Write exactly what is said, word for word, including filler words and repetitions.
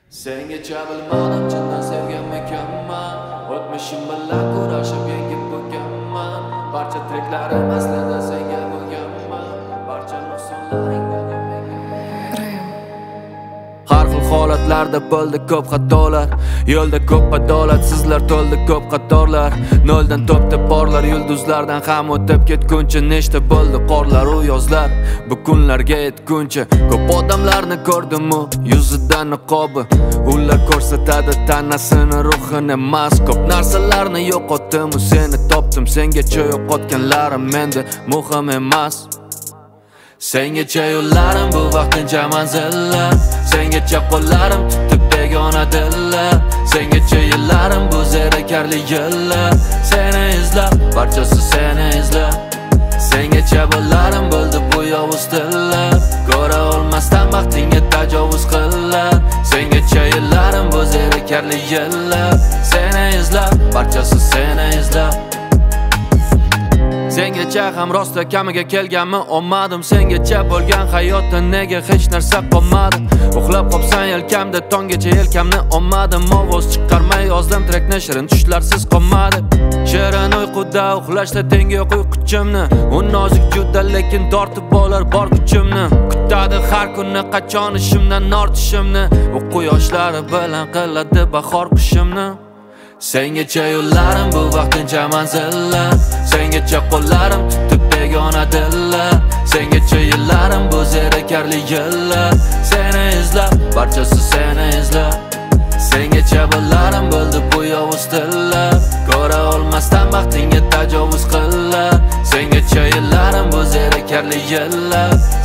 Sengacha bilmadim chindan sevganmikanman. O'tmishim bilan kurashib yengib bo'lganman. Barcha treklarim aslida senga bo'lganman. Barcha nuqsonlaringdan har xil holatlarda bo'ldi ko'p xatolar. Yo'lda ko'p adolatsizlar to'ldi ko'p qatorlar. Noldan to'pda borlar yulduzlardan ham o'tib ketguncha nechta bo'ldi qorlar u yozlar. Bu kunlarga yetguncha ko'p odamlarni ko'rdim-u yuzidan niqobi. Ular ko'rsatadi tanasini ruhini emas. Ko'p narsalarni yo'qotdim, seni topdim. Sengacha yo'qotganlarim endi muhim emas. Sengacha yo'llarim bu vaqtincha manzillar. Sengacha qo'llarim tutib begona dillar. Sengacha yillarim bu zerikarli yillar. Seni izlab, barchasi seni izlab. Sengacha bo'larim bo'ldi bu yovuz tillar. Ko'ra olmasdan baxtingga tajovuz qillar. Sengacha yillarim bu zerikarli yillar. Seni izlab, barchasi seni izlab. Sengacha ham rosta kamiga kelganmi olmadim. Sengacha bo'lgan hayotda nega hech narsa qolmadi. Uxlab qopsan yelkamda tonggacha yelkamni olmadim. Ovoz chiqarmay yozdim trekni shirin tushlarsiz qolmadi. Shirin uyquda uxlashda tengi yo'q uyquchimni. U nozik juda lekin tortib olar bor kuchimni. Kutadi har kuni qachon ishimdan ortishimni. U quyoshlari bilan qiladi bahor qushimni. Sengacha yo'llarim bu vaqtincha manzillar. Sengacha qo'llarim tutib begona dillar. Sengacha yillarim bu zerikarli yillar. Seni izlab, barchasi seni izlab. Sengacha bo'larim bo'ldi bu yovuz tillar. Ko'ra olmasdan baxtingga tajovuz qillar. Sengacha yillarim bu zerikarli yillar.